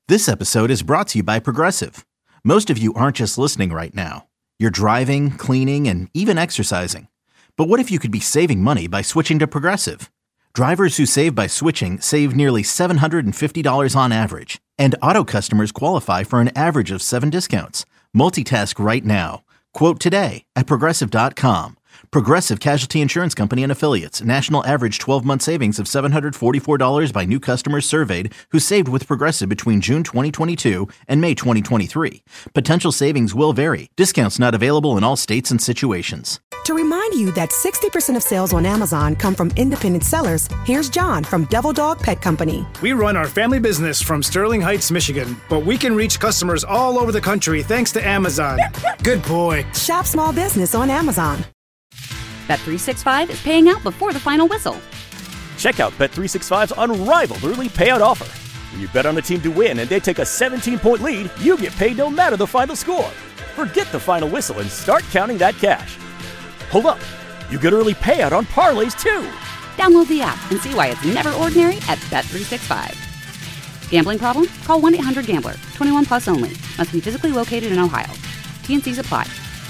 This episode is brought to you by Progressive. Most of you aren't just listening right now. You're driving, cleaning, and even exercising. But what if you could be saving money by switching to Progressive? Drivers who save by switching save nearly $750 on average. And auto customers qualify for an average of 7 discounts. Multitask right now. Quote today at Progressive.com. Progressive Casualty Insurance Company and Affiliates. National average 12-month savings of $744 by new customers surveyed who saved with Progressive between June 2022 and May 2023. Potential savings will vary. Discounts not available in all states and situations. To remind you that 60% of sales on Amazon come from independent sellers, here's John from Devil Dog Pet Company. We run our family business from Sterling Heights, Michigan, but we can reach customers all over the country thanks to Amazon. Good boy. Shop small business on Amazon. Bet365 is paying out before the final whistle. Check out Bet365's unrivaled early payout offer. When you bet on a team to win and they take a 17-point lead, you get paid no matter the final score. Forget the final whistle and start counting that cash. Hold up. You get early payout on parlays, too. Download the app and see why it's never ordinary at Bet365. Gambling problem? Call 1-800-GAMBLER. 21 plus only. Must be physically located in Ohio. T&Cs apply.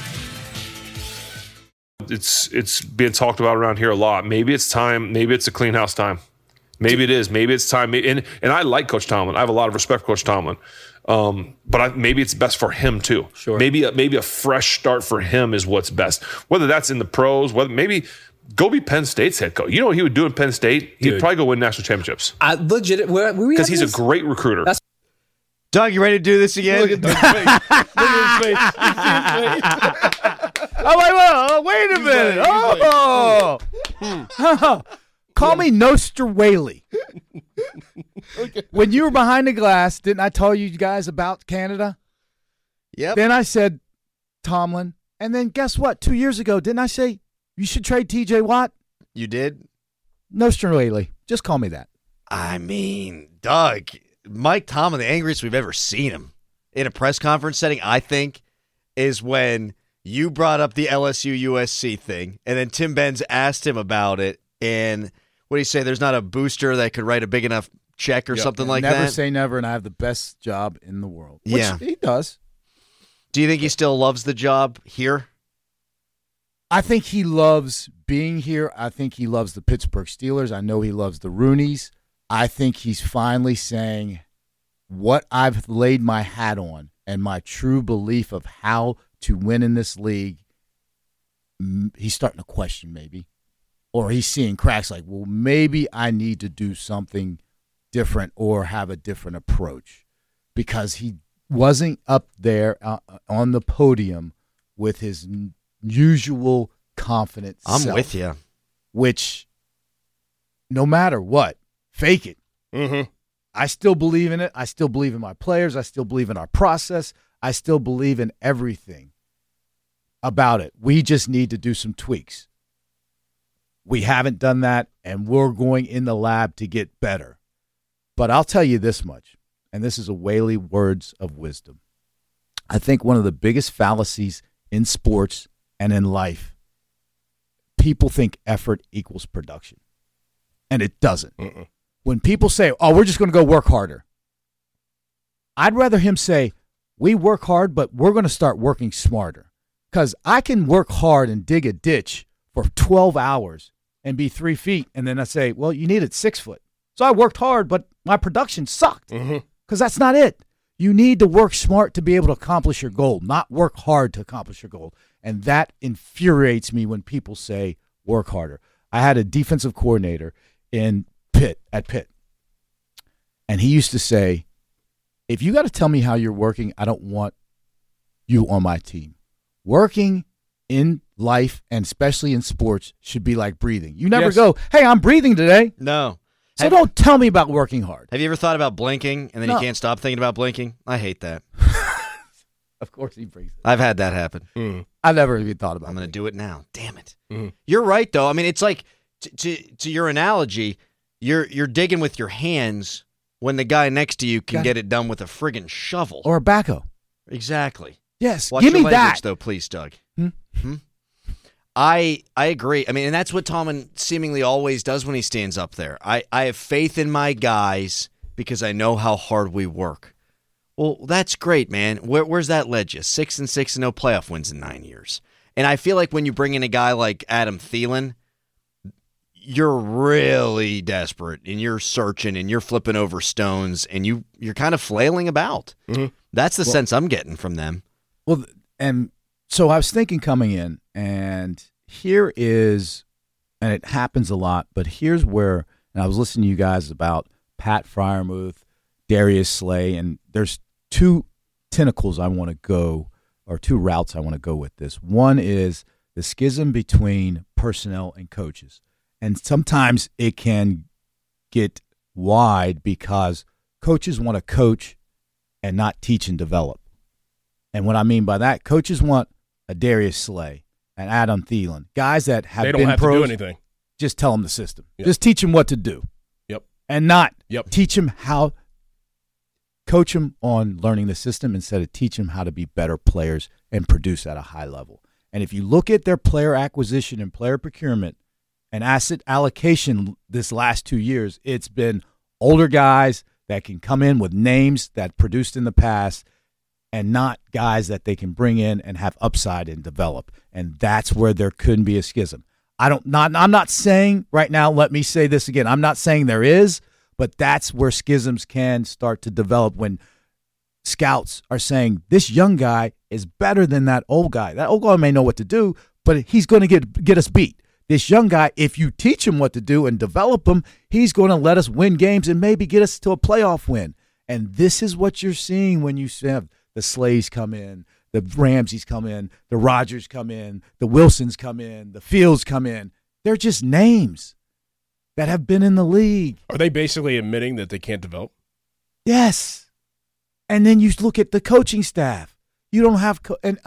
It's being talked about around here a lot. Maybe it's time. Maybe it's a clean house time. Maybe it is. Maybe it's time. And I like Coach Tomlin. I have a lot of respect for Coach Tomlin. But maybe it's best for him too. Sure. Maybe a fresh start for him is what's best. Whether that's in the pros, whether maybe go be Penn State's head coach. You know what he would do in Penn State? He'd probably go win national champipips. Legit, because he's a great recruiter. Doug, you ready to do this again? Look at Doug's face. Look at his face. You see his face? I'm like, well, wait a minute. Call me Noster Whaley. Okay. When you were behind the glass, didn't I tell you guys about Canada? Yep. Then I said Tomlin. And then guess what? 2 years ago, didn't I say you should trade TJ Watt? You did? Noster Whaley. Just call me that. I mean, Doug, Mike Tomlin, the angriest we've ever seen him in a press conference setting, I think, is when you brought up the LSU USC thing, and then Tim Benz asked him about it, and what do you say? There's not a booster that could write a big enough check or something like never that? Never say never, and I have the best job in the world. Which he does. Do you think he still loves the job here? I think he loves being here. I think he loves the Pittsburgh Steelers. I know he loves the Rooneys. I think he's finally saying what I've laid my hat on and my true belief of how to win in this league. He's starting to question maybe. Or he's seeing cracks like, well, maybe I need to do something different or have a different approach. Because he wasn't up there on the podium with his usual confident self. I'm with you. Which, no matter what, fake it. Mm-hmm. I still believe in it. I still believe in my players. I still believe in our process. I still believe in everything about it. We just need to do some tweaks. We haven't done that, and we're going in the lab to get better. But I'll tell you this much, and this is a Whaley words of wisdom. I think one of the biggest fallacies in sports and in life, people think effort equals production, and it doesn't. Mm-mm. When people say, oh, we're just going to go work harder, I'd rather him say, we work hard, but we're going to start working smarter. Because I can work hard and dig a ditch for 12 hours and be 3 feet, and then I say, well, you needed 6 foot. So I worked hard, but my production sucked. Because that's not it. You need to work smart to be able to accomplish your goal, not work hard to accomplish your goal. And that infuriates me when people say work harder. I had a defensive coordinator at Pitt, and he used to say, if you got to tell me how you're working, I don't want you on my team. Working in life, and especially in sports, should be like breathing. You never go, hey, I'm breathing today. No. So don't tell me about working hard. Have you ever thought about blinking, and then you can't stop thinking about blinking? I hate that. Of course he brings it. I've had that happen. I never even thought about it. I'm going to do it now. Damn it. You're right, though. I mean, it's like, to your analogy, you're digging with your hands when the guy next to you can get it done with a friggin' shovel. Or a backhoe. Exactly. Yes, Watch give your me language, that. though, please, Doug. I agree. I mean, and that's what Tomlin seemingly always does when he stands up there. I have faith in my guys because I know how hard we work. Well, that's great, man. Where's that led you? 6-6 and no playoff wins in 9 years. And I feel like when you bring in a guy like Adam Thielen, you're really desperate and you're searching and you're flipping over stones and you're kind of flailing about. Mm-hmm. That's the sense I'm getting from them. Well, and so I was thinking coming in, and here is, and it happens a lot, but here's where, and I was listening to you guys about Pat Freiermuth, Darius Slay, and there's two tentacles I want to go, or two routes I want to go with this. One is the schism between personnel and coaches. And sometimes it can get wide because coaches want to coach and not teach and develop. And what I mean by that, coaches want a Darius Slay, an Adam Thielen, guys that have been pros. They don't have to do anything. Just tell them the system. Yep. Just teach them what to do. Yep. And not Yep. teach them how, coach them on learning the system instead of teach them how to be better players and produce at a high level. And if you look at their player acquisition and player procurement and asset allocation this last 2 years, it's been older guys that can come in with names that produced in the past and not guys that they can bring in and have upside and develop. And that's where there couldn't be a schism. I'm not saying right now, let me say this again, I'm not saying there is, but that's where schisms can start to develop when scouts are saying this young guy is better than that old guy. That old guy may know what to do, but he's going to get us beat. This young guy, if you teach him what to do and develop him, he's going to let us win games and maybe get us to a playoff win. And this is what you're seeing when you have the Slays come in, the Ramseys come in, the Rodgers come in, the Wilsons come in, the Fields come in. They're just names that have been in the league. Are they basically admitting that they can't develop? Yes. And then you look at the coaching staff. You don't have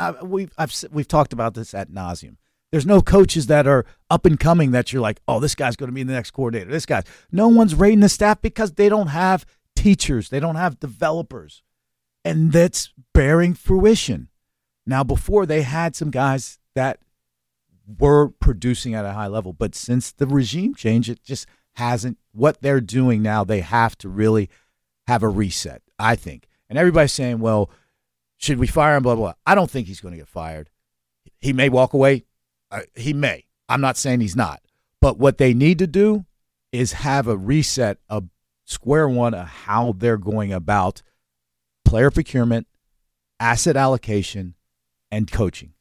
we've talked about this ad nauseum. There's no coaches that are up and coming that you're like, oh, this guy's going to be the next coordinator. This guy. No one's rating the staff because they don't have teachers. They don't have developers. And that's bearing fruition. Now, before they had some guys that were producing at a high level, but since the regime change, it just hasn't. What they're doing now, they have to really have a reset, I think. And everybody's saying, well, should we fire him, blah, blah, blah. I don't think he's going to get fired. He may walk away. He may. I'm not saying he's not. But what they need to do is have a reset, a square one of how they're going about player procurement, asset allocation, and coaching.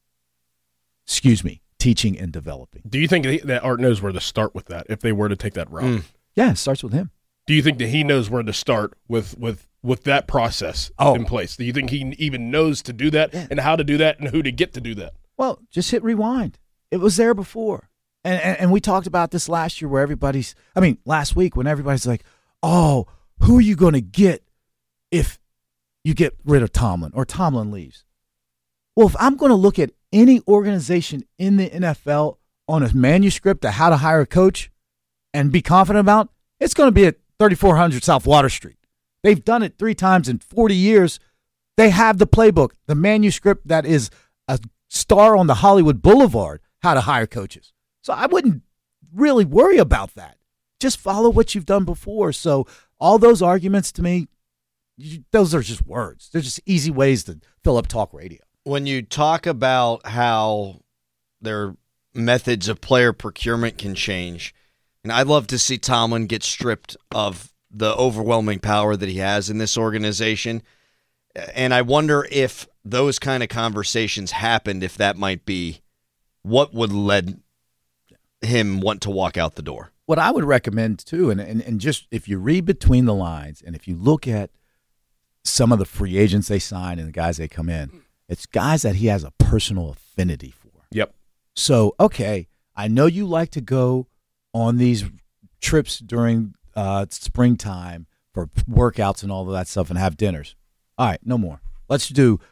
Teaching and developing. Do you think that Art knows where to start with that if they were to take that route? Yeah, it starts with him. Do you think that he knows where to start with that process in place? Do you think he even knows to do that and how to do that and who to get to do that? Well, just hit rewind. It was there before. And we talked about this last year where last week when everybody's like, oh, who are you going to get if you get rid of Tomlin or Tomlin leaves? Well, if I'm going to look at any organization in the NFL on a manuscript of how to hire a coach and be confident about, it's going to be at 3400 South Water Street. They've done it 3 times in 40 years. They have the playbook, the manuscript that is a star on the Hollywood Boulevard, how to hire coaches. So I wouldn't really worry about that. Just follow what you've done before. So all those arguments to me, those are just words. They're just easy ways to fill up talk radio. When you talk about how their methods of player procurement can change, and I'd love to see Tomlin get stripped of the overwhelming power that he has in this organization. And I wonder if those kind of conversations happened, if that might be what would lead him want to walk out the door. What I would recommend, too, and just if you read between the lines and if you look at some of the free agents they sign and the guys they come in, it's guys that he has a personal affinity for. Yep. So, okay, I know you like to go on these trips during springtime for workouts and all of that stuff and have dinners. All right, no more. Let's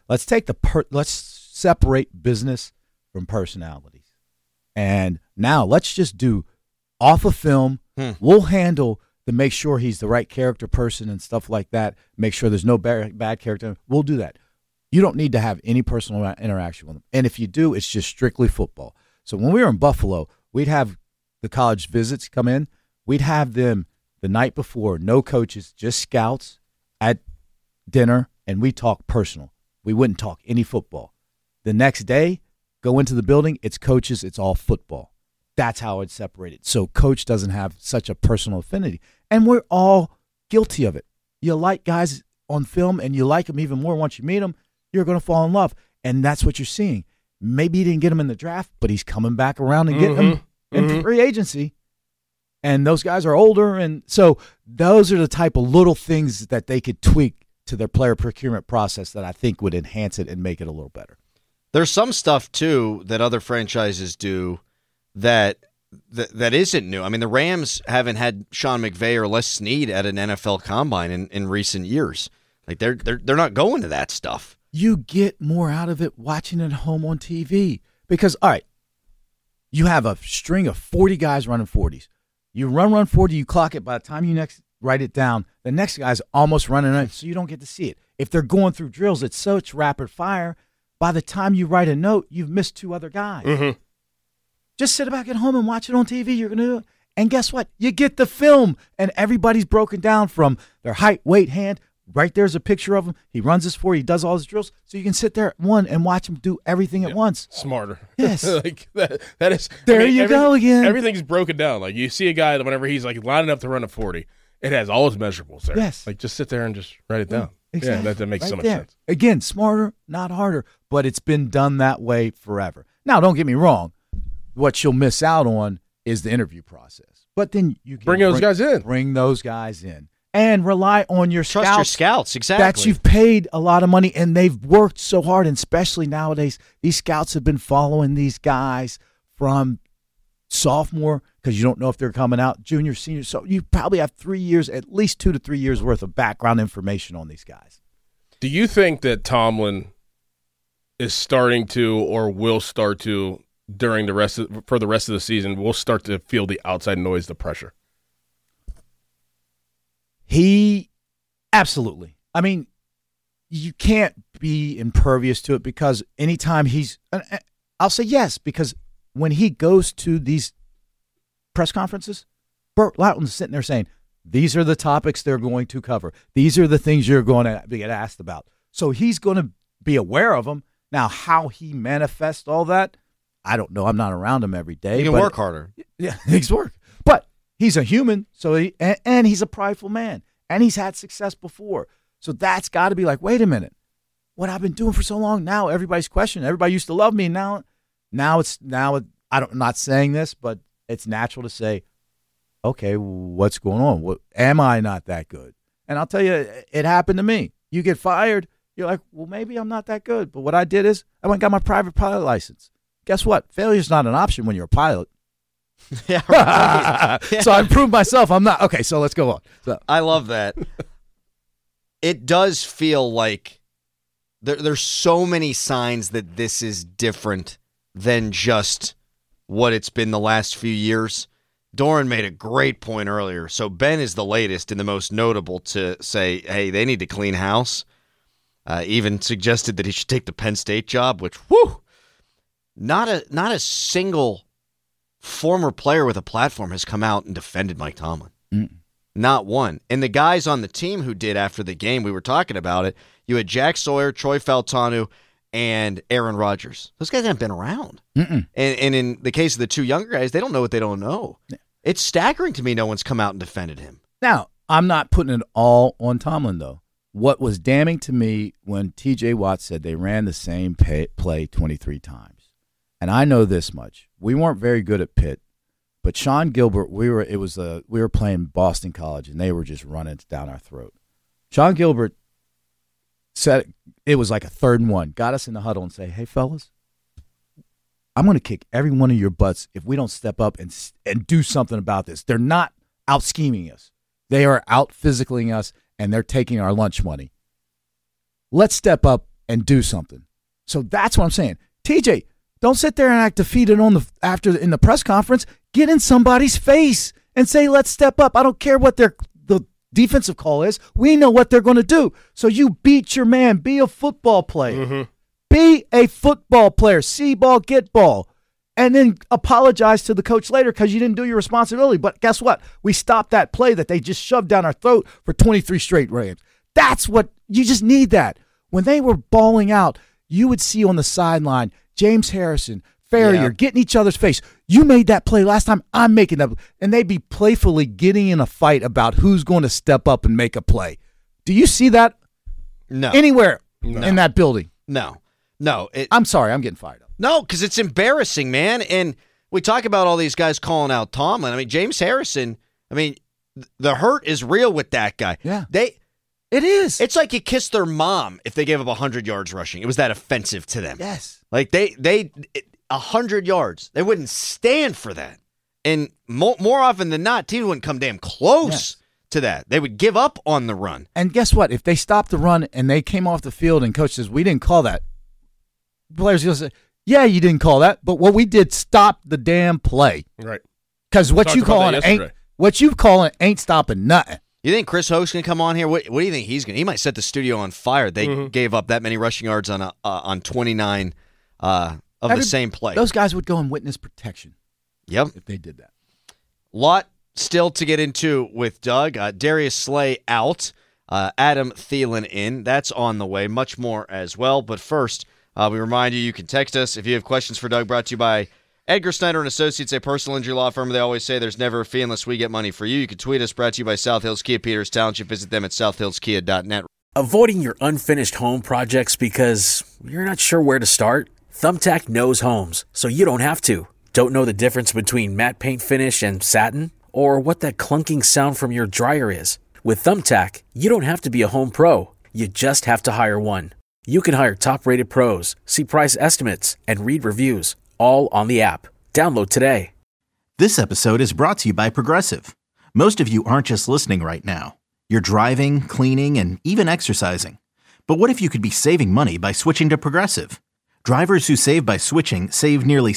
separate business from personalities. And now let's just do off of film. We'll handle to make sure he's the right character person and stuff like that. Make sure there's no bad character. We'll do that. You don't need to have any personal interaction with them. And if you do, it's just strictly football. So when we were in Buffalo, we'd have the college visits come in. We'd have them the night before, no coaches, just scouts at dinner and we talk personal. We wouldn't talk any football. The next day, go into the building, it's coaches, it's all football. That's how it's separated. So coach doesn't have such a personal affinity. And we're all guilty of it. You like guys on film, and you like them even more once you meet them, you're going to fall in love. And that's what you're seeing. Maybe you didn't get him in the draft, but he's coming back around and getting him in free agency. And those guys are older. And so those are the type of little things that they could tweak to their player procurement process that I think would enhance it and make it a little better. There's some stuff, too, that other franchises do that isn't new. I mean, the Rams haven't had Sean McVay or Les Snead at an NFL combine in recent years. Like they're not going to that stuff. You get more out of it watching it at home on TV. Because, all right, you have a string of 40 guys running 40s. You run 40, you clock it. By the time you next write it down, the next guy's almost running it, so you don't get to see it. If they're going through drills, it's such rapid fire. By the time you write a note, you've missed 2 other guys. Just sit back at home and watch it on TV. You're going to do it. And guess what? You get the film, and everybody's broken down from their height, weight, hand. Right there's a picture of him. He runs his 40. He does all his drills. So you can sit there at one and watch him do everything at once. Smarter. Yes. Like that is. There you go again. Everything's broken down. Like you see a guy that whenever he's like lining up to run a 40, it has all his measurables there. Yes. Like just sit there and just write it down. Exactly. Yeah, that makes so much sense. Again, smarter, not harder, but it's been done that way forever. Now, don't get me wrong. What you'll miss out on is the interview process. But then you can bring those guys in. Bring those guys in. And rely on your scouts. Trust your scouts, exactly. That you've paid a lot of money, and they've worked so hard, and especially nowadays, these scouts have been following these guys from sophomore, because you don't know if they're coming out, junior, senior. So you probably have 3 years, at least 2 to 3 years worth of background information on these guys. Do you think that Tomlin is starting to, or will start to, during the rest of the season, will start to feel the outside noise, the pressure? He absolutely. I mean, you can't be impervious to it, because anytime I'll say yes, because when he goes to these press conferences, Burt Loughton's sitting there saying, these are the topics they're going to cover. These are the things you're going to get asked about. So he's going to be aware of them. Now, how he manifests all that, I don't know. I'm not around him every day. He can work harder. Yeah, he's work. But he's a human, so and he's a prideful man, and he's had success before. So that's got to be like, wait a minute, what I've been doing for so long, now everybody's questioning. Everybody used to love me, now I'm not saying this, but it's natural to say, okay, what's going on? Am I not that good? And I'll tell you, it happened to me. You get fired, you're like, well, maybe I'm not that good. But what I did is I went and got my private pilot license. Guess what? Failure's not an option when you're a pilot. Yeah, right. So I proved myself I'm not. Okay, so let's go on. So. I love that. It does feel like there's so many signs that this is different than just what it's been the last few years. Doran made a great point earlier. So Ben is the latest and the most notable to say, hey, they need to clean house. Even suggested that he should take the Penn State job, which, whew, not a single former player with a platform has come out and defended Mike Tomlin. Not one. And the guys on the team who did after the game, we were talking about it, you had Jack Sawyer, Troy Faltanu, and Aaron Rodgers. Those guys haven't been around. And in the case of the two younger guys, they don't know what they don't know. It's staggering to me no one's come out and defended him. Now, I'm not putting it all on Tomlin, though. What was damning to me when T.J. Watt said they ran the same play 23 times. And I know this much. We weren't very good at Pitt, but Sean Gilbert, we were playing Boston College, and they were just running down our throat. Sean Gilbert said it was like a 3rd and 1, got us in the huddle and say, hey, fellas, I'm going to kick every one of your butts if we don't step up and do something about this. They're not out scheming us. They are out physicaling us, and they're taking our lunch money. Let's step up and do something. So that's what I'm saying. TJ, don't sit there and act defeated in the press conference. Get in somebody's face and say, let's step up. I don't care what the defensive call is. We know what they're going to do. So you beat your man. Be a football player. Mm-hmm. Be a football player. See ball, get ball. And then apologize to the coach later because you didn't do your responsibility. But guess what? We stopped that play that they just shoved down our throat for 23 straight Rams. That's what You just need that. When they were balling out, you would see on the sideline James Harrison, Farrier getting each other's face. You made that play last time. I'm making that. And they'd be playfully getting in a fight about who's going to step up and make a play. Do you see that? No. Anywhere in that building? No. I'm sorry. I'm getting fired up. No, because it's embarrassing, man. And we talk about all these guys calling out Tomlin. I mean, James Harrison, the hurt is real with that guy. Yeah. It is. It's like you kissed their mom if they gave up 100 yards rushing. It was that offensive to them. Yes. Like 100 yards. They wouldn't stand for that. And more often than not, teams wouldn't come damn close to that. They would give up on the run. And guess what? If they stopped the run and they came off the field and coach says, we didn't call that, players are going to say, yeah, you didn't call that, but what we did stopped the damn play. Right. Because what you calling ain't stopping nothing. You think Chris Hoke's going to come on here? What do you think he's going to? He might set the studio on fire. They gave up that many rushing yards on 29 of the same play. Those guys would go in witness protection. Yep. If they did that. Lot still to get into with Doug. Darius Slay out. Adam Thielen in. That's on the way. Much more as well. But first, we remind you can text us if you have questions for Doug, brought to you by Edgar Snyder and Associates, a personal injury law firm. They always say there's never a fee unless we get money for you. You can tweet us, brought to you by South Hills Kia Peters Township. Visit them at southhillskia.net. Avoiding your unfinished home projects because you're not sure where to start? Thumbtack knows homes, so you don't have to. Don't know the difference between matte paint finish and satin? Or what that clunking sound from your dryer is? With Thumbtack, you don't have to be a home pro. You just have to hire one. You can hire top-rated pros, see price estimates, and read reviews, all on the app. Download today. This episode is brought to you by Progressive. Most of you aren't just listening right now. You're driving, cleaning, and even exercising. But what if you could be saving money by switching to Progressive? Drivers who save by switching save nearly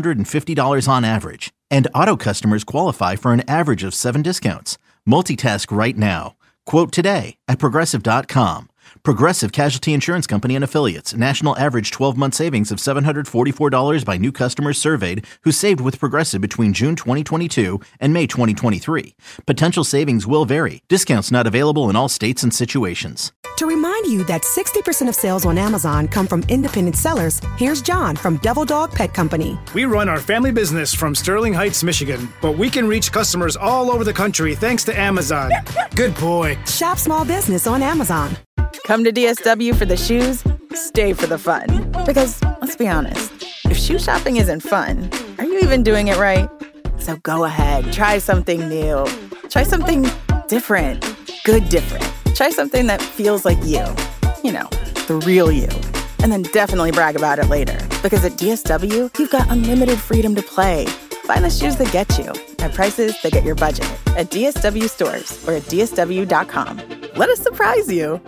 $750 on average. And auto customers qualify for an average of 7 discounts. Multitask right now. Quote today at Progressive.com. Progressive Casualty Insurance Company and Affiliates. National average 12-month savings of $744 by new customers surveyed who saved with Progressive between June 2022 and May 2023. Potential savings will vary. Discounts not available in all states and situations. To remind you that 60% of sales on Amazon come from independent sellers, here's John from Devil Dog Pet Company. We run our family business from Sterling Heights, Michigan, but we can reach customers all over the country thanks to Amazon. Good boy. Shop small business on Amazon. Come to DSW for the shoes, stay for the fun. Because, let's be honest, if shoe shopping isn't fun, are you even doing it right? So go ahead, try something new. Try something different. Good different. Try something that feels like you. You know, the real you. And then definitely brag about it later. Because at DSW, you've got unlimited freedom to play. Find the shoes that get you at prices that get your budget at DSW stores or at DSW.com. Let us surprise you.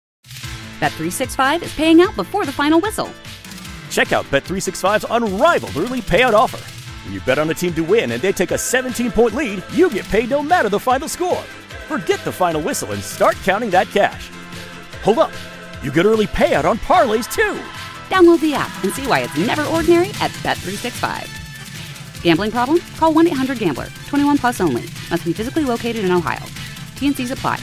Bet365 is paying out before the final whistle. Check out Bet365's unrivaled early payout offer. When you bet on a team to win and they take a 17-point lead, you get paid no matter the final score. Forget the final whistle and start counting that cash. Hold up. You get early payout on parlays, too. Download the app and see why it's never ordinary at Bet365. Gambling problem? Call 1-800-GAMBLER. 21 plus only. Must be physically located in Ohio. T&Cs apply.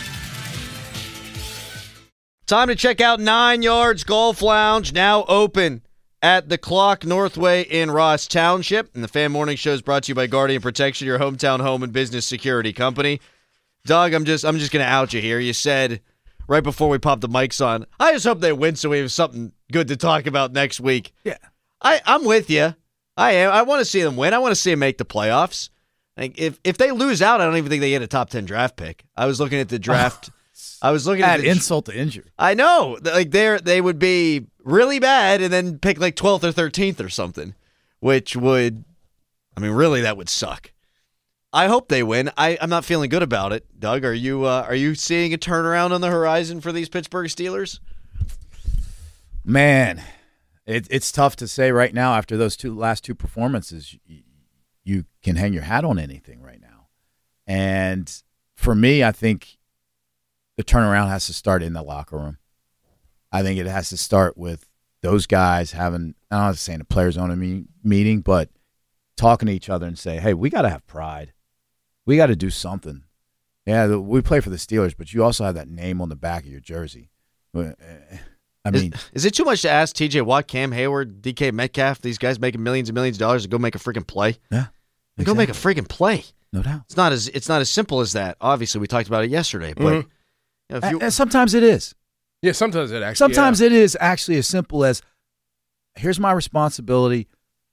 Time to check out 9 Yards Golf Lounge, now open at the Clock Northway in Ross Township. And the Fan Morning Show is brought to you by Guardian Protection, your hometown home and business security company. Doug, I'm just going to out you here. You said right before we popped the mics on, I just hope they win so we have something good to talk about next week. Yeah. I'm with you. I am. I want to see them win. I want to see them make the playoffs. Like if they lose out, I don't even think they get a top 10 draft pick. I was looking at the draft. I was looking at insult to injury. I know. Like they would be really bad and then pick like 12th or 13th or something, which would, really that would suck. I hope they win. I'm not feeling good about it. Doug, are you seeing a turnaround on the horizon for these Pittsburgh Steelers? Man, it's tough to say right now after those last two performances. You can hang your hat on anything right now. And for me, I think the turnaround has to start in the locker room. I think it has to start with those guys having, I'm not saying a players' own meeting, but talking to each other and say, hey, we got to have pride. We got to do something. Yeah, we play for the Steelers, but you also have that name on the back of your jersey. I mean, is it too much to ask TJ Watt, Cam Hayward, DK Metcalf, these guys making millions and millions of dollars to go make a freaking play? Yeah. Exactly. Go make a freaking play. No doubt. It's not as simple as that. Obviously, we talked about it yesterday, but and sometimes it is. Yeah, sometimes it actually. Sometimes it is actually as simple as, here's my responsibility,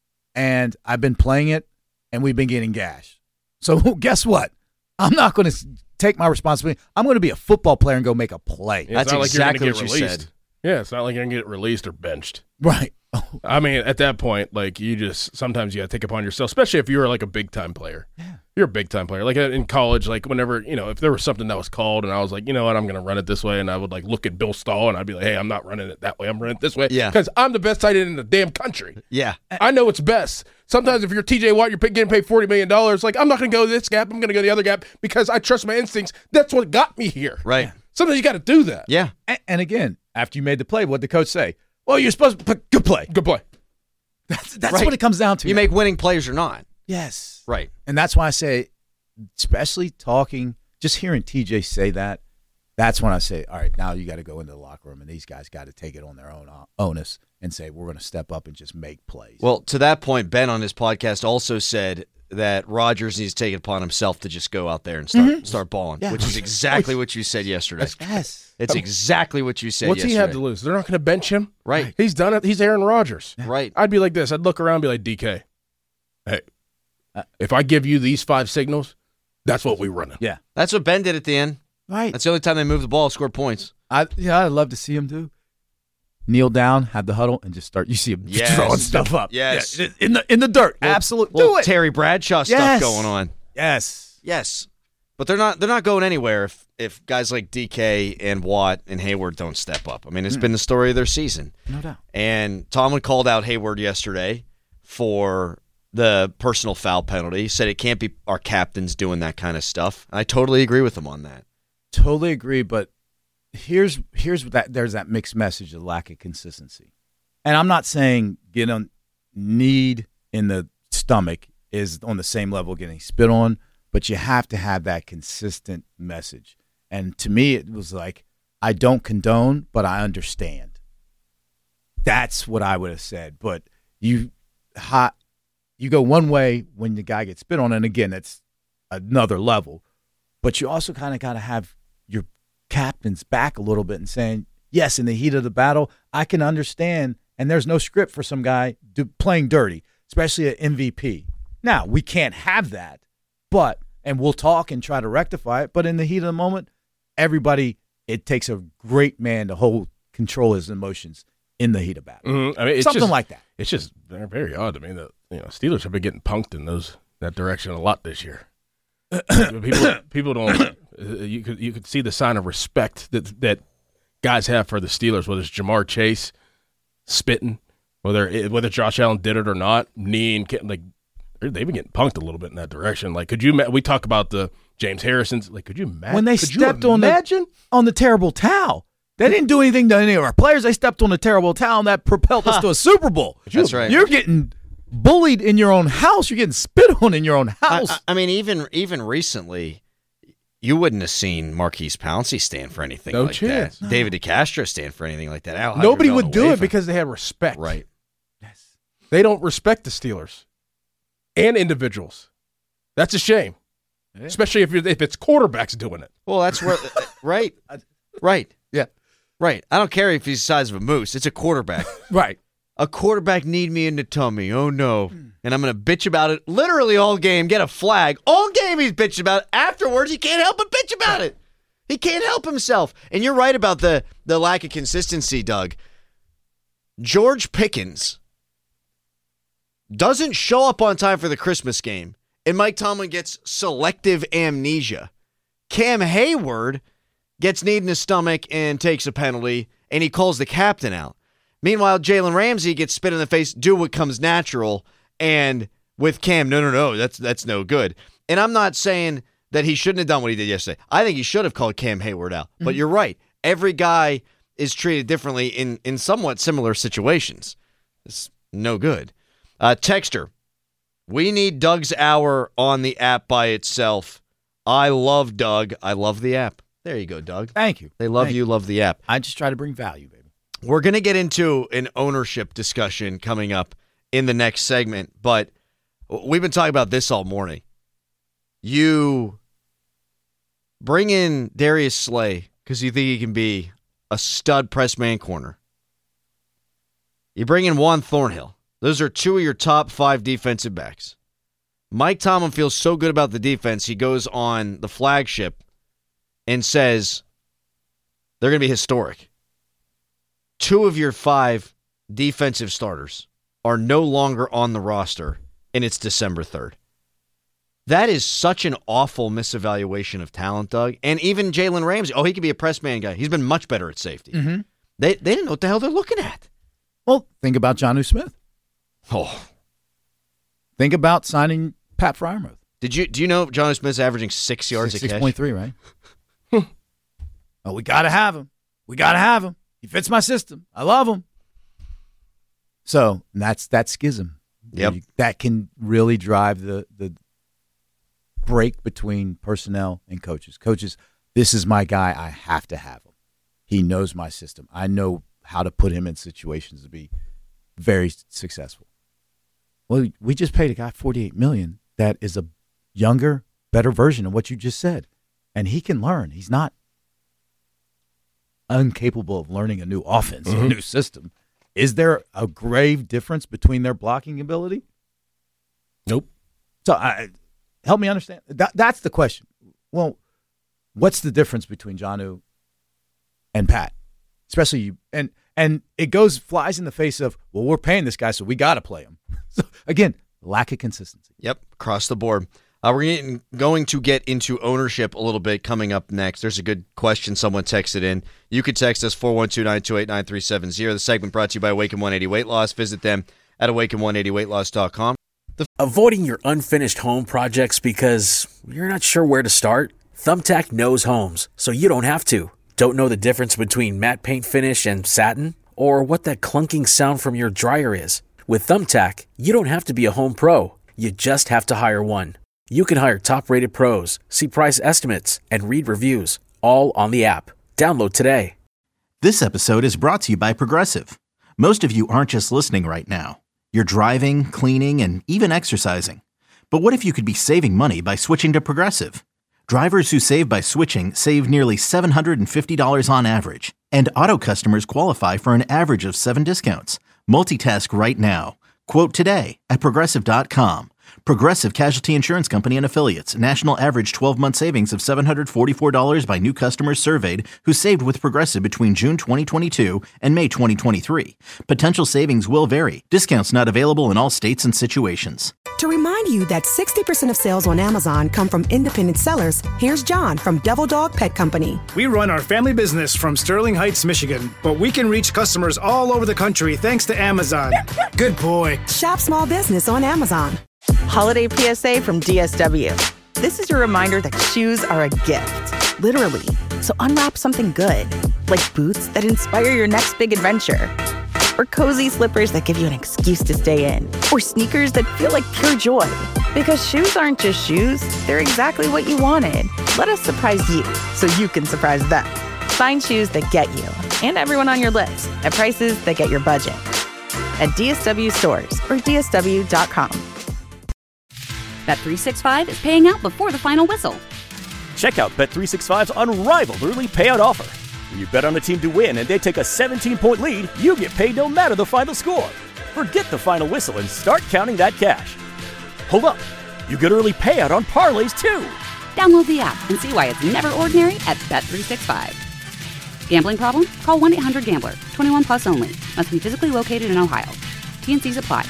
and I've been playing it, and we've been getting gashed. So guess what? I'm not going to take my responsibility. I'm going to be a football player and go make a play. Yeah, That's exactly what you said. Yeah, it's not like you're going to get released or benched. Right. I mean, at that point, like, sometimes you got to take upon yourself, especially if you're like a big-time player. Yeah. You're a big-time player. Like in college, like whenever, if there was something that was called and I was like, you know what, I'm going to run it this way, and I would like look at Bill Stahl and I'd be like, hey, I'm not running it that way. I'm running it this way. Yeah. Because I'm the best tight end in the damn country. Yeah. I know it's best. Sometimes if you're TJ Watt, you're getting paid $40 million. Like, I'm not going to go this gap. I'm going to go the other gap because I trust my instincts. That's what got me here. Right. Sometimes you got to do that. Yeah. And again, after you made the play, what did the coach say? Well, you're supposed to put good play. Good play. That's right. what it comes down to. You make winning plays or not. Yes. Right. And that's why I say, especially just hearing TJ say that, that's when I say, all right, now you got to go into the locker room, and these guys got to take it on their own onus and say, we're going to step up and just make plays. Well, to that point, Ben on his podcast also said that Rodgers needs to take it upon himself to just go out there and start balling, which is exactly what you said yesterday. Yes. It's exactly what you said What's yesterday. he have to lose? They're not going to bench him? Right. He's done it. He's Aaron Rodgers. Right. I'd be like this. I'd look around and be like, DK, hey, if I give you these 5 signals, that's what we running. Yeah. That's what Ben did at the end. Right. That's the only time they moved the ball, scored points. I'd love to see him do. Kneel down, have the huddle, and just start. You see him drawing stuff up. Yes. Yeah. In the dirt. Absolutely. Do it. Terry Bradshaw stuff going on. Yes. Yes. But they're not going anywhere if guys like DK and Watt and Hayward don't step up. I mean, it's been the story of their season. No doubt. And Tomlin called out Hayward yesterday for the personal foul penalty. He said it can't be our captains doing that kind of stuff. I totally agree with him on that. Totally agree, but here's that there's that mixed message of lack of consistency. And I'm not saying get on need in the stomach is on the same level getting spit on, but you have to have that consistent message. And to me, it was like, I don't condone, but I understand. That's what I would have said. But you go one way when the guy gets spit on, and again, that's another level. But you also kind of got to have your captain's back a little bit and saying, yes, in the heat of the battle, I can understand, and there's no script for some guy playing dirty, especially an MVP. Now, we can't have that, and we'll talk and try to rectify it, but in the heat of the moment, everybody, it takes a great man to hold control his emotions in the heat of battle. Mm-hmm. I mean, it's something like that. It's just very odd to me that Steelers have been getting punked in that direction a lot this year. people don't. You could see the sign of respect that guys have for the Steelers, whether it's Jamar Chase spitting, whether Josh Allen did it or not, they've been getting punked a little bit in that direction. Like, we talk about the James Harrisons. Like, could you imagine when they stepped on the terrible towel? They didn't do anything to any of our players. They stepped on a terrible towel, and that propelled us to a Super Bowl. That's right. You're getting bullied in your own house. You're getting spit on in your own house. I mean, even recently, you wouldn't have seen Marquise Pouncey stand for anything no like chance. that. No. David DeCastro stand for anything like that. Nobody would do it because they had respect. Right. Yes. They don't respect the Steelers and individuals. That's a shame, especially if it's quarterbacks doing it. Well, that's where right. Yeah. Right. I don't care if he's the size of a moose. It's a quarterback. Right. A quarterback need me in the tummy. Oh, no. And I'm going to bitch about it literally all game, get a flag. All game he's bitching about it. Afterwards, he can't help but bitch about it. He can't help himself. And you're right about the lack of consistency, Doug. George Pickens doesn't show up on time for the Christmas game, and Mike Tomlin gets selective amnesia. Cam Hayward gets kneed in the stomach and takes a penalty, and he calls the captain out. Meanwhile, Jalen Ramsey gets spit in the face, do what comes natural, and with Cam, no, that's no good. And I'm not saying that he shouldn't have done what he did yesterday. I think he should have called Cam Hayward out. Mm-hmm. But you're right. Every guy is treated differently in somewhat similar situations. It's no good. Texter, we need Doug's Hour on the app by itself. I love Doug. I love the app. There you go, Doug. Thank you. They love Thank you, love the app. I just try to bring value, baby. We're going to get into an ownership discussion coming up in the next segment, but we've been talking about this all morning. You bring in Darius Slay because you think he can be a stud press man corner. You bring in Juan Thornhill. Those are two of your top 5 defensive backs. Mike Tomlin feels so good about the defense, he goes on the flagship and says they're going to be historic. 2 of your 5 defensive starters are no longer on the roster, and it's December 3rd. That is such an awful misevaluation of talent, Doug. And even Jalen Ramsey, he could be a press man guy. He's been much better at safety. Mm-hmm. They didn't know what the hell they're looking at. Well, think about Jonnu Smith. Oh. Think about signing Pat Freiermuth. Do you know Jonnu Smith's averaging 6 yards a catch? 6.3, right? We got to have him. We got to have him. He fits my system. I love him. So that's that schism. Yep. That can really drive the break between personnel and coaches. Coaches, this is my guy. I have to have him. He knows my system. I know how to put him in situations to be very successful. Well, we just paid a guy $48 million that is a younger, better version of what you just said. And he can learn. He's not incapable of learning a new offense, a new system. Is there a grave difference between their blocking ability? Nope. So help me understand. That's the question. Well, what's the difference between Jonnu and Pat? Especially you, and it flies in the face of, well, we're paying this guy, so we got to play him. So again, lack of consistency. Yep, across the board. We're going to get into ownership a little bit coming up next. There's a good question someone texted in. You could text us 412-928-9370. The segment brought to you by Awaken 180 Weight Loss. Visit them at awaken180weightloss.com. Avoiding your unfinished home projects because you're not sure where to start? Thumbtack knows homes, so you don't have to. Don't know the difference between matte paint finish and satin? Or what that clunking sound from your dryer is? With Thumbtack, you don't have to be a home pro. You just have to hire one. You can hire top-rated pros, see price estimates, and read reviews, all on the app. Download today. This episode is brought to you by Progressive. Most of you aren't just listening right now. You're driving, cleaning, and even exercising. But what if you could be saving money by switching to Progressive? Drivers who save by switching save nearly $750 on average. And auto customers qualify for an average of 7 discounts. Multitask right now. Quote today at Progressive.com. Progressive Casualty Insurance Company and Affiliates. National average 12-month savings of $744 by new customers surveyed who saved with Progressive between June 2022 and May 2023. Potential savings will vary. Discounts not available in all states and situations. To remind you that 60% of sales on Amazon come from independent sellers, here's John from Devil Dog Pet Company. We run our family business from Sterling Heights, Michigan, but we can reach customers all over the country thanks to Amazon. Good boy. Shop small business on Amazon. Holiday PSA from DSW. This is your reminder that shoes are a gift, literally. So unwrap something good, like boots that inspire your next big adventure, or cozy slippers that give you an excuse to stay in, or sneakers that feel like pure joy. Because shoes aren't just shoes, they're exactly what you wanted. Let us surprise you so you can surprise them. Find shoes that get you and everyone on your list at prices that get your budget. At DSW stores or DSW.com. Bet365 is paying out before the final whistle. Check out Bet365's unrivaled early payout offer. When you bet on a team to win and they take a 17-point lead, you get paid no matter the final score. Forget the final whistle and start counting that cash. Hold up. You get early payout on parlays, too. Download the app and see why it's never ordinary at Bet365. Gambling problem? Call 1-800-GAMBLER. 21 plus only. Must be physically located in Ohio. T&Cs apply.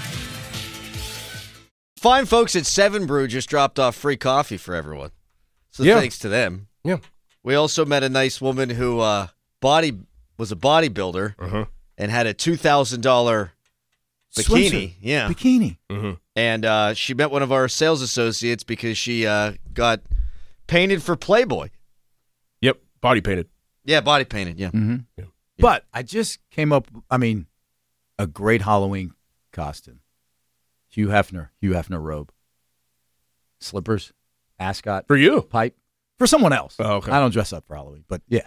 Fine folks at 7 Brew just dropped off free coffee for everyone. So thanks to them. Yeah. We also met a nice woman who was a bodybuilder and had a $2,000 bikini. Swimsuit. Yeah. Bikini. Mm-hmm. And she met one of our sales associates because she got painted for Playboy. Yep. Body painted. Yeah, body painted. Yeah. Mm-hmm. Yeah. But I just came up, a great Halloween costume. Hugh Hefner robe. Slippers, ascot. For you. Pipe. For someone else. Oh, okay. I don't dress up for Halloween, but yeah.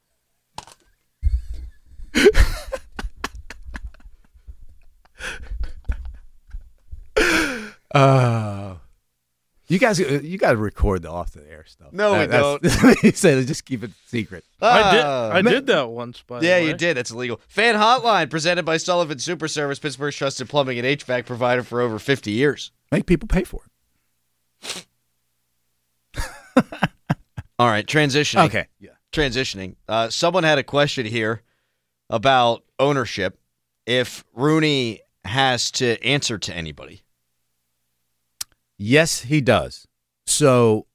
You guys, you got to record the off the air stuff. No, we don't. He said, just keep it secret. I did that once. By the way. You did. That's illegal. Fan Hotline presented by Sullivan Super Service, Pittsburgh's trusted plumbing and HVAC provider for over 50 years. Make people pay for it. All right, transitioning. Okay, yeah. Transitioning. Someone had a question here about ownership. If Rooney has to answer to anybody. Yes, he does. So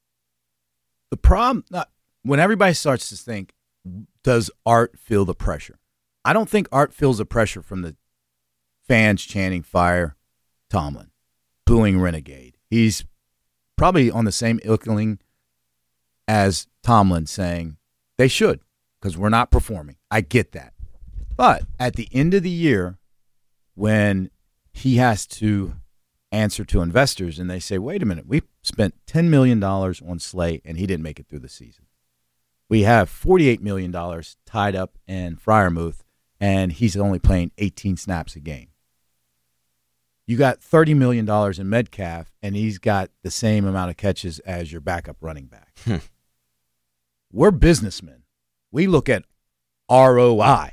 the problem, when everybody starts to think, does Art feel the pressure? I don't think Art feels the pressure from the fans chanting fire Tomlin, booing Renegade. He's probably on the same ilking as Tomlin saying they should because we're not performing. I get that. But at the end of the year, when he has to answer to investors and they say, wait a minute, we spent $10 million on Slay and he didn't make it through the season. We have $48 million tied up in Freiermuth and he's only playing 18 snaps a game. You got $30 million in Metcalf and he's got the same amount of catches as your backup running back. We're businessmen. We look at ROI.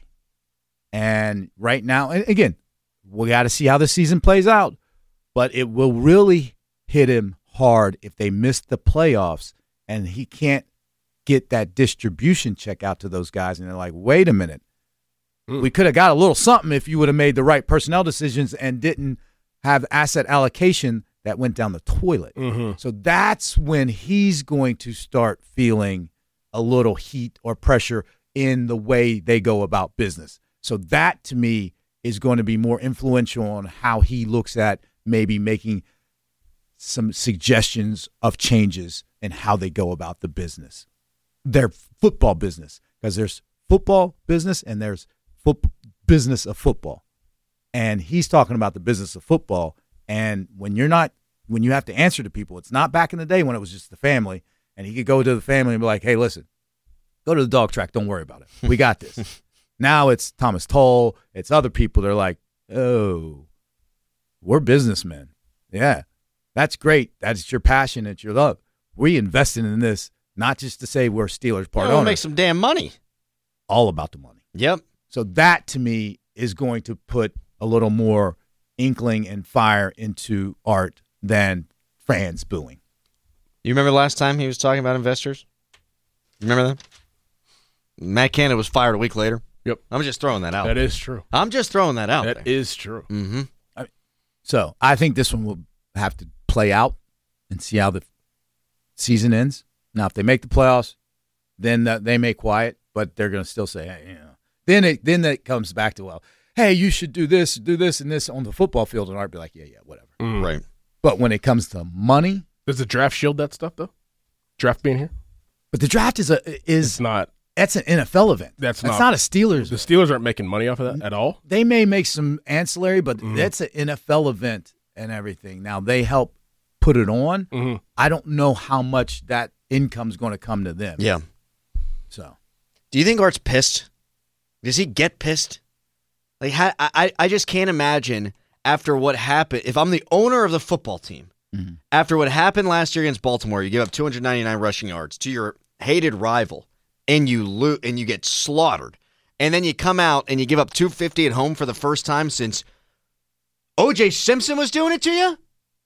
And right now, and again, we got to see how the season plays out. But it will really hit him hard if they miss the playoffs and he can't get that distribution check out to those guys. And they're like, wait a minute. We could have got a little something if you would have made the right personnel decisions and didn't have asset allocation that went down the toilet. Mm-hmm. So that's when he's going to start feeling a little heat or pressure in the way they go about business. So that, to me, is going to be more influential on how he looks at maybe making some suggestions of changes in how they go about the business, their football business, because there's football business and there's business of football. And he's talking about the business of football. And when you have to answer to people, it's not back in the day when it was just the family and he could go to the family and be like, hey, listen, go to the dog track. Don't worry about it. We got this. Now it's Thomas Tull. It's other people. They're like, oh, we're businessmen. Yeah, that's great. That's your passion. It's your love. We invested in this, not just to say we're Steelers part owners. Make some damn money. All about the money. Yep. So that, to me, is going to put a little more inkling and fire into Art than fans booing. You remember last time he was talking about investors? Remember that? Matt Canada was fired a week later. Yep. I'm just throwing that out. That is true. I'm just throwing that out. That is true. Mm-hmm. So I think this one will have to play out and see how the season ends. Now, if they make the playoffs, then they may quiet, but they're going to still say, hey, Then it comes back to, well, hey, you should do this, and this on the football field, and Art be like, yeah, whatever. Right. But when it comes to money, does the draft shield that stuff though? Draft being here, but the draft is it's not. That's an NFL event. That's not a Steelers. The Steelers aren't making money off of that at all. They may make some ancillary, but that's an NFL event and everything. Now, they help put it on. Mm-hmm. I don't know how much that income's going to come to them. Yeah. So, do you think Art's pissed? Does he get pissed? Like, I just can't imagine after what happened. If I'm the owner of the football team, after what happened last year against Baltimore, you give up 299 rushing yards to your hated rival. And you lose, and you get slaughtered. And then you come out and you give up 250 at home for the first time since O.J. Simpson was doing it to you?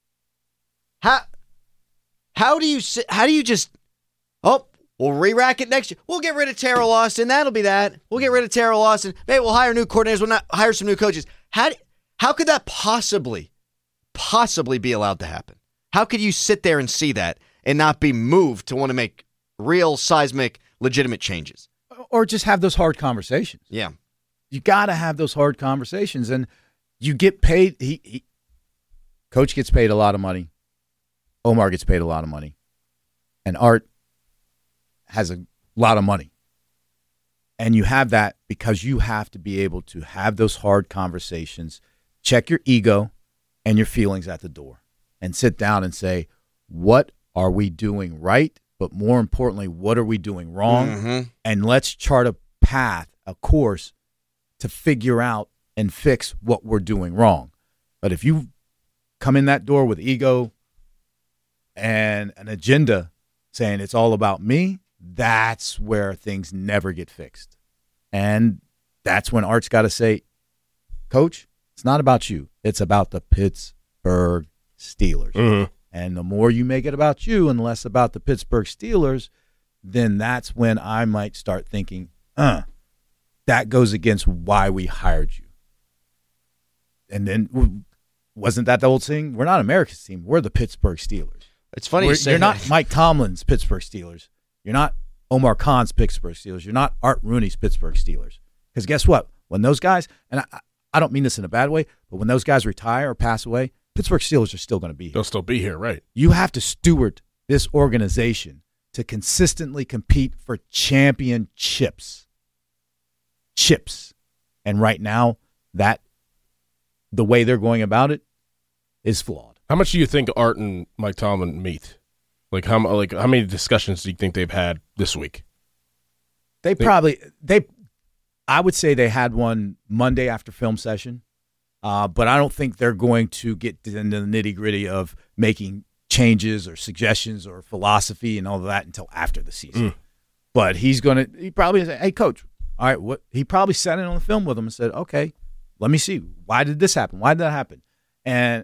How do you just, we'll re-rack it next year. We'll get rid of Terrell Austin. That'll be that. We'll get rid of Terrell Austin. Maybe we'll hire new coordinators. We'll not hire some new coaches. How could that possibly be allowed to happen? How could you sit there and see that and not be moved to want to make real seismic legitimate changes? Or just have those hard conversations. Yeah. You got to have those hard conversations, and you get paid. Coach gets paid a lot of money. Omar gets paid a lot of money. And Art has a lot of money. And you have that because you have to be able to have those hard conversations, check your ego and your feelings at the door, and sit down and say, what are we doing right? but more importantly, what are we doing wrong? And let's chart a path, a course to figure out and fix what we're doing wrong. But if you come in that door with ego and an agenda saying it's all about me, that's where things never get fixed. And that's when Art's got to say, Coach, it's not about you. It's about the Pittsburgh Steelers. And the more you make it about you and less about the Pittsburgh Steelers, then that's when I might start thinking, that goes against why we hired you. And then wasn't that the old thing? We're not America's team. We're the Pittsburgh Steelers. It's funny you're not Mike Tomlin's Pittsburgh Steelers. You're not Omar Khan's Pittsburgh Steelers. You're not Art Rooney's Pittsburgh Steelers. Because guess what? When those guys, and I don't mean this in a bad way, but when those guys retire or pass away, Pittsburgh Steelers are still going to be here. They'll still be here, right? You have to steward this organization to consistently compete for championships. And right now, that the way they're going about it is flawed. How much do you think Art and Mike Tomlin meet? How many discussions do you think they've had this week? I would say they had one Monday after film session, but I don't think they're going to get into the nitty-gritty of making changes or suggestions or philosophy and all of that until after the season. But he probably say, hey, Coach, all right, what? He probably sat in on the film with him and said, okay, let me see. Why did this happen? Why did that happen? And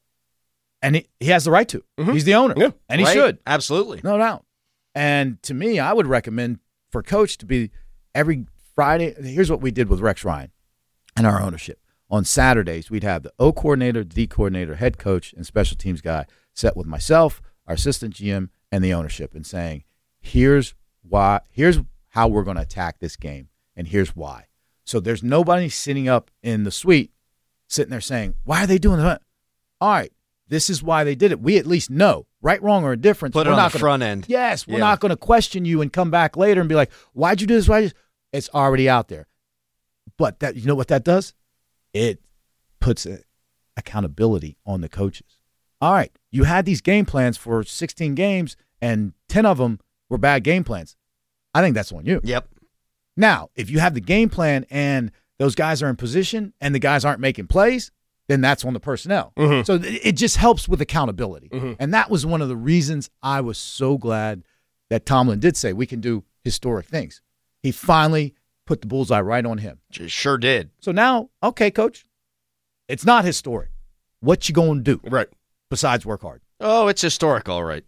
he has the right to. He's the owner, and he should. Absolutely. No doubt. And to me, I would recommend for Coach to be every Friday. Here's what we did with Rex Ryan and our ownership. On Saturdays, we'd have the O coordinator, D coordinator, head coach, and special teams guy set with myself, our assistant GM, and the ownership and saying, here's how we're going to attack this game, and here's why. So there's nobody sitting up in the suite sitting there saying, why are they doing that? All right, this is why they did it. We at least know, right, wrong, or indifference. Put it on the front end. Yes, we're not going to question you and come back later and be like, why'd you do this? Why? It's already out there. But that, you know what that does? It puts accountability on the coaches. All right, you had these game plans for 16 games, and 10 of them were bad game plans. I think that's on you. Yep. Now, if you have the game plan and those guys are in position and the guys aren't making plays, then that's on the personnel. So it just helps with accountability. And that was one of the reasons I was so glad that Tomlin did say we can do historic things. He finally put the bullseye right on him. Sure did. So now, okay, Coach, it's not historic. What you going to do? Right. Besides work hard. Oh, it's historic, all right.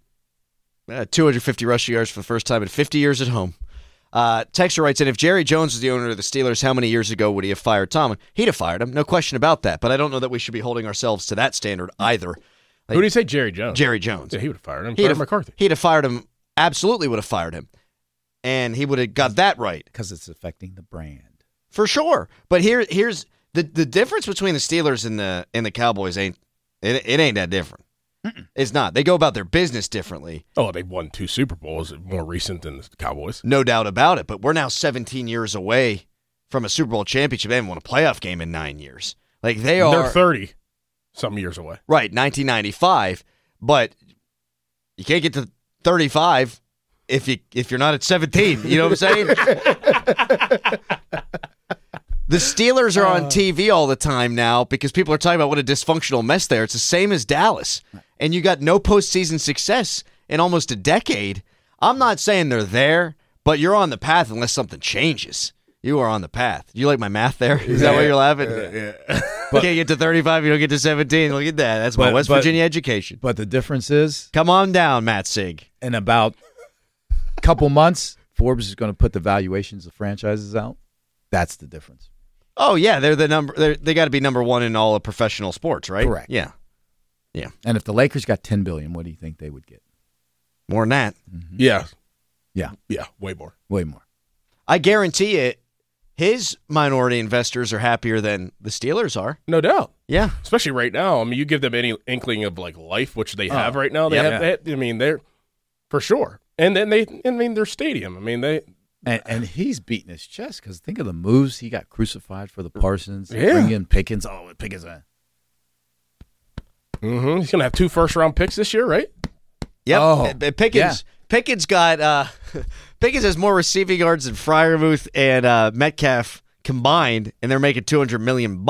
250 rushing yards for the first time in 50 years at home. Texter writes in, if Jerry Jones was the owner of the Steelers, how many years ago would he have fired Tomlin? He'd have fired him, no question about that. But I don't know that we should be holding ourselves to that standard either. Who did he say? Jerry Jones. Jerry Jones. Yeah, he would have fired him. Fired McCarthy. He'd have fired him. Absolutely would have fired him. And he would have got that right. Because it's affecting the brand. For sure. But here's the difference between the Steelers and the Cowboys ain't that different. It's not. They go about their business differently. Oh, they've won 2 Super Bowls more recent than the Cowboys. No doubt about it. But we're now 17 years away from a Super Bowl championship. They haven't won a playoff game in 9 years. Like They're 30 some years away. Right, 1995. But you can't get to 35 if you're not at 17. You know what I'm saying? The Steelers are on TV all the time now because people are talking about what a dysfunctional mess they are. It's the same as Dallas. And you got no postseason success in almost a decade. I'm not saying they're there, but you're on the path unless something changes. You are on the path. You like my math there? Is that why you're laughing? Yeah. You can't get to 35, you don't get to 17. Look at that. That's my West Virginia education. But the difference is... Come on down, Matt Sig. In about a couple months, Forbes is going to put the valuations of franchises out. That's the difference. Oh, yeah. They're the number. They got to be number one in all of professional sports, right? Correct. Yeah. And if the Lakers got $10 billion, what do you think they would get? More than that. Mm-hmm. Yeah. Yeah, way more. Way more. I guarantee it. His minority investors are happier than the Steelers are. No doubt. Yeah. Especially right now. I mean, you give them any inkling of like life, which they have right now. They're for sure. And then their stadium. I mean, they. And he's beating his chest because think of the moves he got crucified for the Parsons. Yeah. Bring in Pickens. Oh, Pickens. He's going to have 2 first-round picks this year, right? Yep. Oh, Pickens Pickens has more receiving yards than Freiermuth and Metcalf combined, and they're making $200 million.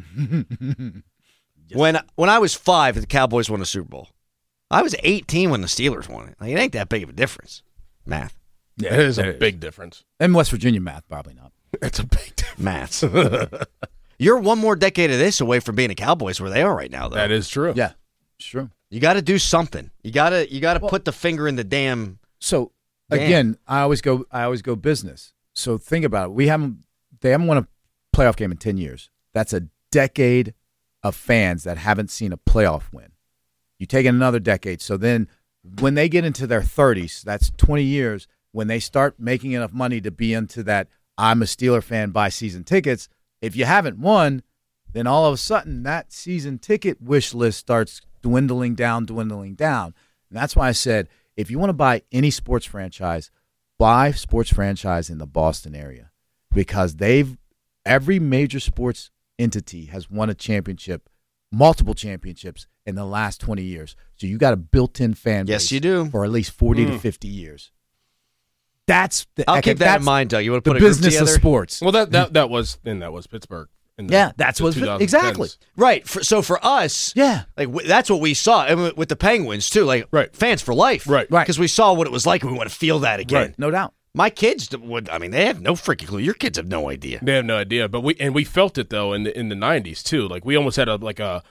When I was 5, the Cowboys won a Super Bowl. I was 18 when the Steelers won it. Like, it ain't that big of a difference. Math. Yeah, it is a big difference. And West Virginia math, probably not. It's a big difference. Math. You're one more decade of this away from being a Cowboys where they are right now, though. That is true. Yeah, it's true. You got to do something. You got to put the finger in the damn. So again, I always go business. So think about it. They haven't won a playoff game in 10 years. That's a decade of fans that haven't seen a playoff win. You take in another decade. So then when they get into their 30s, that's 20 years, when they start making enough money to be into that I'm a Steeler fan, buy season tickets, if you haven't won, then all of a sudden that season ticket wish list starts dwindling down. And that's why I said, if you want to buy any sports franchise, buy sports franchise in the Boston area, because every major sports entity has won a championship, multiple championships in the last 20 years. So you got a built-in fan base. Yes, you do. For at least 40 to 50 years. I'll keep that in mind, Doug. You want to put a business group together? Of sports. Well, that was Pittsburgh. That's what exactly right. So for us, that's what we saw, and with the Penguins too. Like fans for life, right? Because we saw what it was like, and we want to feel that again. Right. No doubt. My kids would. I mean, they have no freaking clue. Your kids have no idea. They have no idea. But we felt it though in the 90s too. Like we almost had a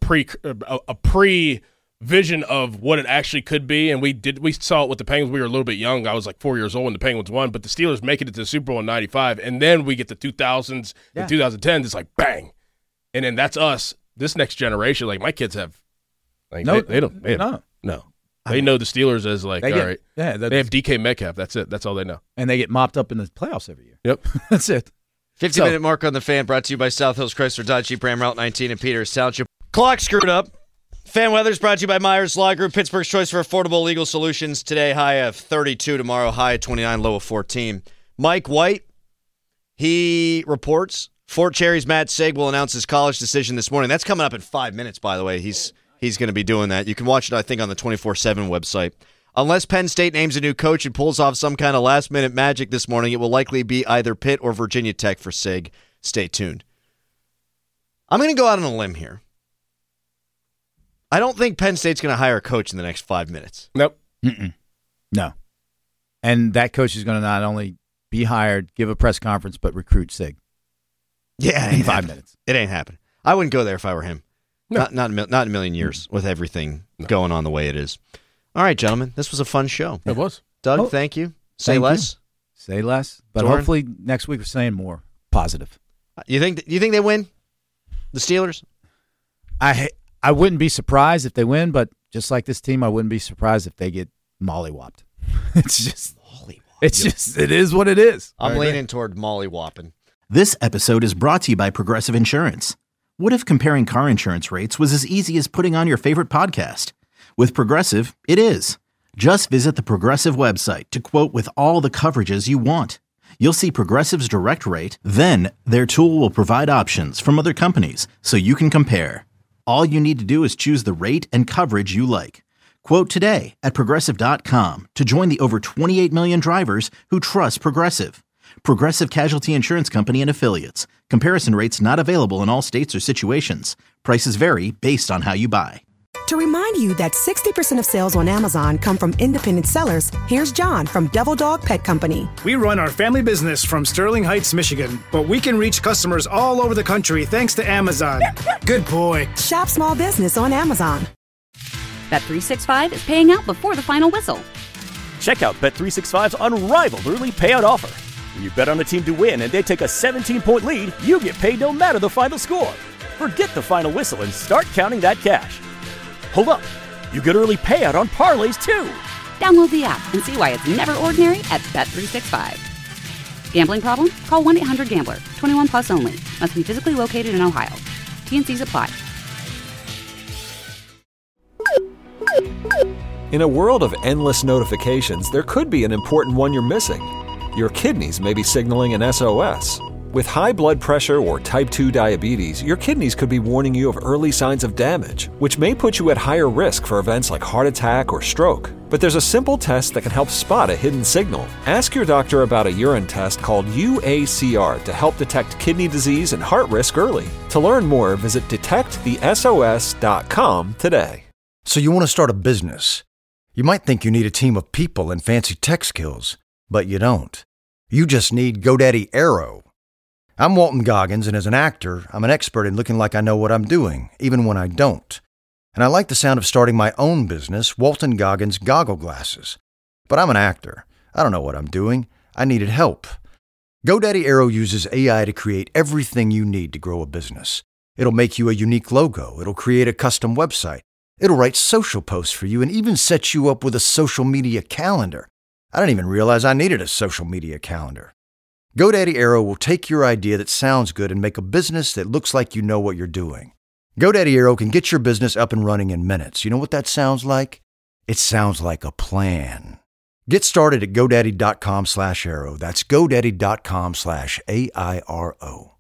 pre vision of what it actually could be, and we saw it with the Penguins. We were a little bit young. I was like 4 years old when the Penguins won, but the Steelers making it to the Super Bowl in '95, and then we get the 2000s and 2010s. It's like bang, and then that's us. This next generation, like my kids have, like they don't no. They know the Steelers as like, all right. Yeah, they have DK Metcalf. That's it. That's all they know. And they get mopped up in the playoffs every year. Yep. That's it. 50-minute mark on the Fan, brought to you by South Hills Chrysler Dodge Jeep Ram Route 19 in Peters Township. Clock screwed up. Fan weather's brought to you by Myers Law Group, Pittsburgh's choice for affordable legal solutions. Today, high of 32. Tomorrow, high of 29, low of 14. Mike White, he reports Fort Cherry's Matt Sig will announce his college decision this morning. That's coming up in 5 minutes, by the way. He's going to be doing that. You can watch it, I think, on the 24/7 website. Unless Penn State names a new coach and pulls off some kind of last-minute magic this morning, it will likely be either Pitt or Virginia Tech for Sig. Stay tuned. I'm going to go out on a limb here. I don't think Penn State's going to hire a coach in the next 5 minutes. Nope. No. And that coach is going to not only be hired, give a press conference, but recruit Sig. Yeah, in 5 minutes. It ain't happening. I wouldn't go there if I were him. No. Not in a million years with everything going on the way it is. All right, gentlemen, this was a fun show. It was. Doug, thank you. Say less. Say less. But Doran? hopefully next week we're saying more positive. You think they win? The Steelers? I wouldn't be surprised if they win, but just like this team, I wouldn't be surprised if they get mollywopped. It is what it is. I'm leaning toward mollywopping. This episode is brought to you by Progressive Insurance. What if comparing car insurance rates was as easy as putting on your favorite podcast? With Progressive, it is. Just visit the Progressive website to quote with all the coverages you want. You'll see Progressive's direct rate, then their tool will provide options from other companies so you can compare. All you need to do is choose the rate and coverage you like. Quote today at Progressive.com to join the over 28 million drivers who trust Progressive. Progressive Casualty Insurance Company and Affiliates. Comparison rates not available in all states or situations. Prices vary based on how you buy. To remind you that 60% of sales on Amazon come from independent sellers, here's John from Devil Dog Pet Company. We run our family business from Sterling Heights, Michigan, but we can reach customers all over the country thanks to Amazon. Good boy. Shop small business on Amazon. Bet365 is paying out before the final whistle. Check out Bet365's unrivaled early payout offer. When you bet on a team to win and they take a 17-point lead, you get paid no matter the final score. Forget the final whistle and start counting that cash. Hold up. You get early payout on parlays, too. Download the app and see why it's never ordinary at Bet365. Gambling problem? Call 1-800-GAMBLER. 21 plus only. Must be physically located in Ohio. T&Cs apply. In a world of endless notifications, there could be an important one you're missing. Your kidneys may be signaling an SOS. With high blood pressure or type 2 diabetes, your kidneys could be warning you of early signs of damage, which may put you at higher risk for events like heart attack or stroke. But there's a simple test that can help spot a hidden signal. Ask your doctor about a urine test called UACR to help detect kidney disease and heart risk early. To learn more, visit detectthesos.com today. So you want to start a business. You might think you need a team of people and fancy tech skills, but you don't. You just need GoDaddy Aero. I'm Walton Goggins, and as an actor, I'm an expert in looking like I know what I'm doing, even when I don't. And I like the sound of starting my own business, Walton Goggins Goggle Glasses. But I'm an actor. I don't know what I'm doing. I needed help. GoDaddy Aero uses AI to create everything you need to grow a business. It'll make you a unique logo. It'll create a custom website. It'll write social posts for you and even set you up with a social media calendar. I didn't even realize I needed a social media calendar. GoDaddy Aero will take your idea that sounds good and make a business that looks like you know what you're doing. GoDaddy Aero can get your business up and running in minutes. You know what that sounds like? It sounds like a plan. Get started at GoDaddy.com/Aero. That's GoDaddy.com/AIRO.